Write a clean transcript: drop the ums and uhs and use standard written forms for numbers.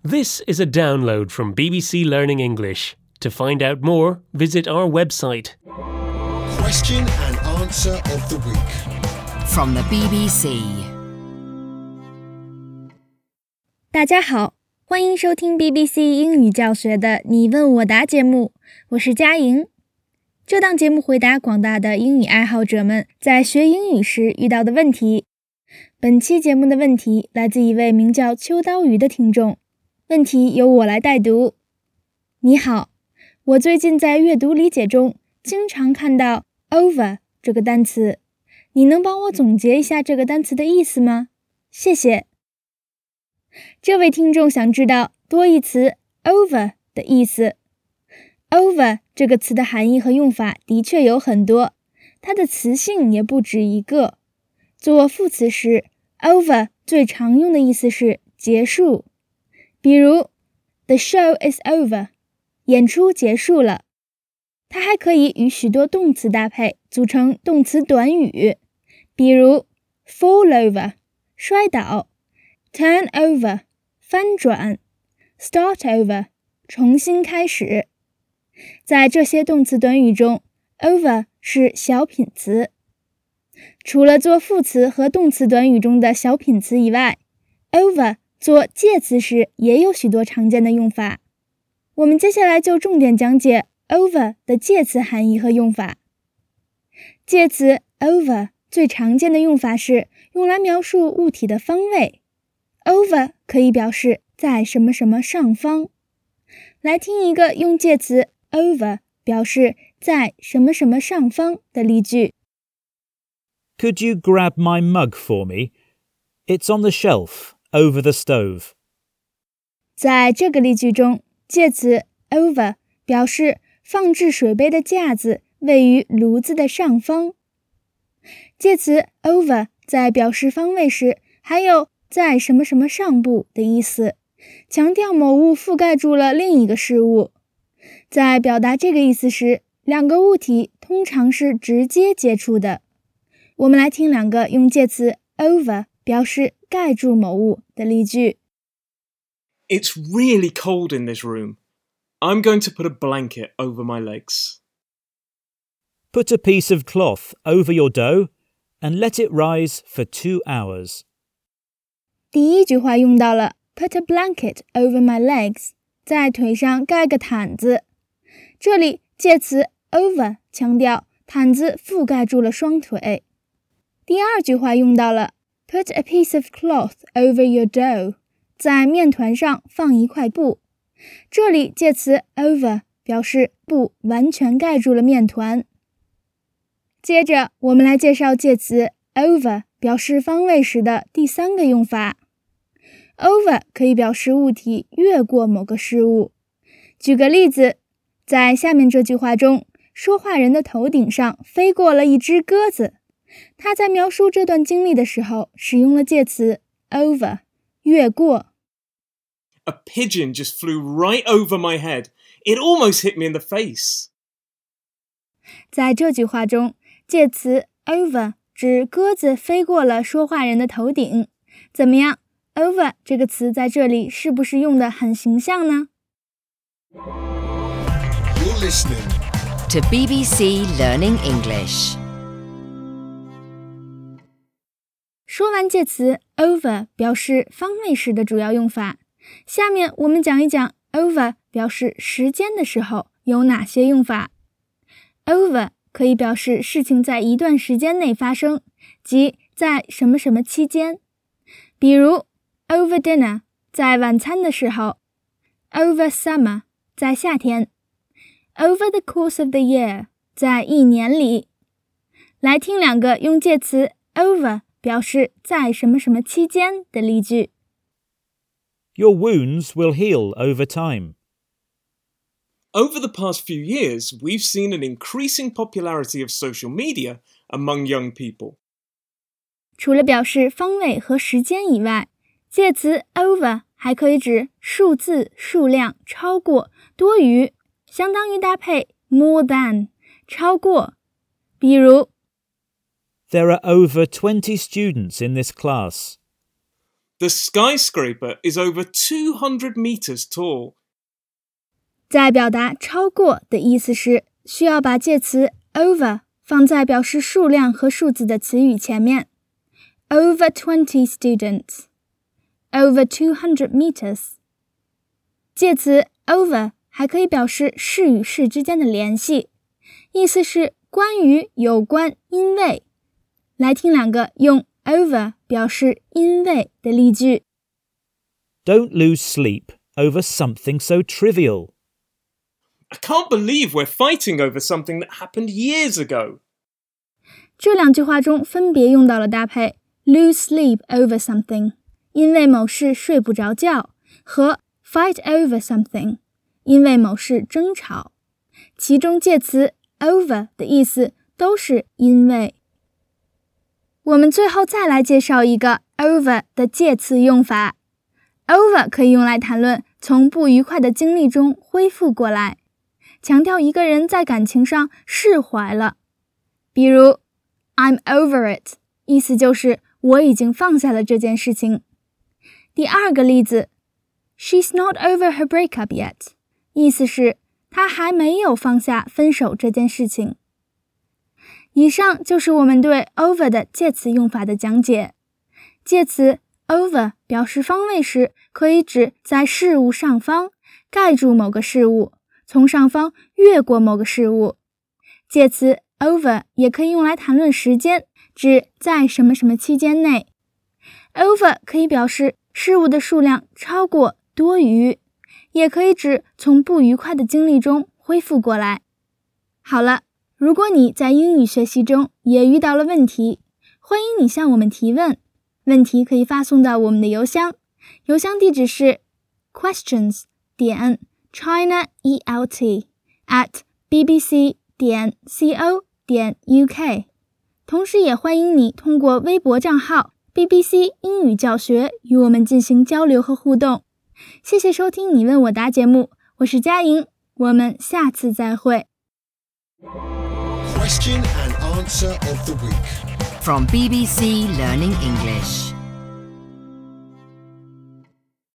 This is a download from BBC Learning English. To find out more, visit our website. Question and answer of the week. From the BBC. 大家好，欢迎收听 BBC 英语教学的你问我答节目，我是佳莹。这档节目回答广大的英语爱好者们在学英语时遇到的问题。本期节目的问题来自一位名叫秋刀鱼的听众，问题由我来代读。你好，我最近在阅读理解中经常看到 over 这个单词，你能帮我总结一下这个单词的意思吗？谢谢。这位听众想知道多义词 over 的意思。over 这个词的含义和用法的确有很多，它的词性也不止一个。做副词时 over 最常用的意思是结束，比如 The show is over， 演出结束了。它还可以与许多动词搭配组成动词短语，比如 fall over 摔倒， turn over 翻转， start over 重新开始。在这些动词短语中 over 是小品词。除了做副词和动词短语中的小品词以外， over 做介词时也有许多常见的用法。我们接下来就重点讲解 over 的介词含义和用法。介词 over 最常见的用法是用来描述物体的方位。over 可以表示在什么什么上方。来听一个用介词 over 表示在什么什么上方的例句。 Could you grab my mug for me? It's on the shelf, over the stove. 在这个例句中，介词 over 表示放置水杯的架子位于炉子的上方。介词 over 在表示方位时，还有在什么什么上部的意思，强调某物覆盖住了另一个事物。在表达这个意思时，两个物体通常是直接接触的。我们来听两个用介词 over 表示盖住某物的例句。 It's really cold in this room. I'm going to put a blanket over my legs. Put a piece of cloth over your dough and let it rise for 2 hours. 第一句话用到了 put a blanket over my legs， 在腿上盖个毯子。这里介词 over 强调毯子覆盖住了双腿。第二句话用到了 put a piece of cloth over your dough， 在面团上放一块布。这里介词 over 表示布完全盖住了面团。接着我们来介绍介词 over 表示方位时的第三个用法。over 可以表示物体越过某个事物。举个例子，在下面这句话中，说话人的头顶上飞过了一只鸽子。他在描述这段经历的时候使用了介词 over 越过。 A pigeon just flew right over my head. It almost hit me in the face. 在这句话中，介词 over 指鸽子飞过了说话人的头顶。怎么样， over 这个词在这里是不是用得很形象呢？ You're listening To BBC Learning English. 说完介词 over 表示方位时的主要用法，下面我们讲一讲 over 表示时间的时候有哪些用法。 over 可以表示事情在一段时间内发生，即在什么什么期间。比如 over dinner 在晚餐的时候， over summer 在夏天， over the course of the year 在一年里。来听两个用介词 over表示在什么什么期间的例句。 Your wounds will heal over time. Over the past few years, we've seen an increasing popularity of social media among young people. 除了表示方位和时间以外，介词 over 还可以指数字、数量、超过、多于，相当于搭配 more than 超过。比如 There are over 20 students in this class. The skyscraper is over 200 meters tall. 在表达超过的意思时，需要把介词 over 放在表示数量和数字的词语前面。Over 20 students. Over 200 meters. 介词 over 还可以表示事与事之间的联系，意思是关于、有关、因为。来听两个用 over 表示因为的例句。 Don't lose sleep over something so trivial. I can't believe we're fighting over something that happened years ago. 这两句话中分别用到了搭配 lose sleep over something 因为某事睡不着觉和 fight over something 因为某事争吵，其中介词 over 的意思都是因为。我们最后再来介绍一个 over 的介词用法。over 可以用来谈论从不愉快的经历中恢复过来，强调一个人在感情上释怀了。比如 I'm over it 意思就是我已经放下了这件事情。第二个例子 She's not over her breakup yet 意思是她还没有放下分手这件事情。以上就是我们对 over 的介词用法的讲解。介词 over 表示方位时，可以指在事物上方，盖住某个事物，从上方越过某个事物。介词 over 也可以用来谈论时间，指在什么什么期间内。over 可以表示事物的数量超过、多余，也可以指从不愉快的经历中恢复过来。好了，如果你在英语学习中也遇到了问题，欢迎你向我们提问。问题可以发送到我们的邮箱，邮箱地址是 questions.chinalt@bbc.co.uk。同时也欢迎你通过微博账号 BBC 英语教学与我们进行交流和互动。谢谢收听你问我答节目，我是佳莹，我们下次再会。 Question and answer of the week. From BBC Learning English.